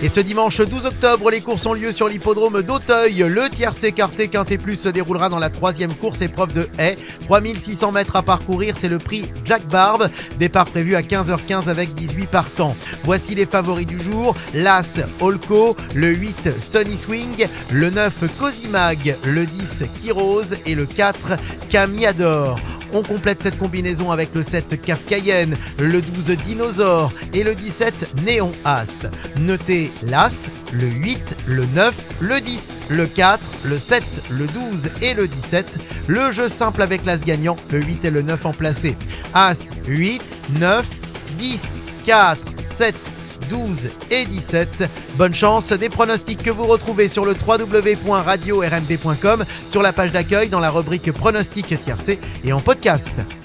Et ce dimanche 12 octobre, les courses ont lieu sur l'hippodrome d'Auteuil. Le tiercé quarté Quintet Plus se déroulera dans la 3e course, épreuve de haie. 3600 mètres à parcourir, c'est le prix Jacques Barbe. Départ prévu à 15h15 avec 18 partants. Voici les favoris du jour. L'As Olco, le 8 Sunny Swing, le 9 Cosimag, le 10 Kirose et le 4 Camiador. On complète cette combinaison avec le 7 Kafkaïen, le 12 Dinosaure et le 17 Néon As. Notez l'As, le 8, le 9, le 10, le 4, le 7, le 12 et le 17. Le jeu simple avec l'As gagnant, le 8 et le 9 en placé. As, 8, 9, 10, 4, 7, 12 et 17. Bonne chance, des pronostics que vous retrouvez sur le www.radio-rmd.com, sur la page d'accueil dans la rubrique pronostics tiercé et en podcast.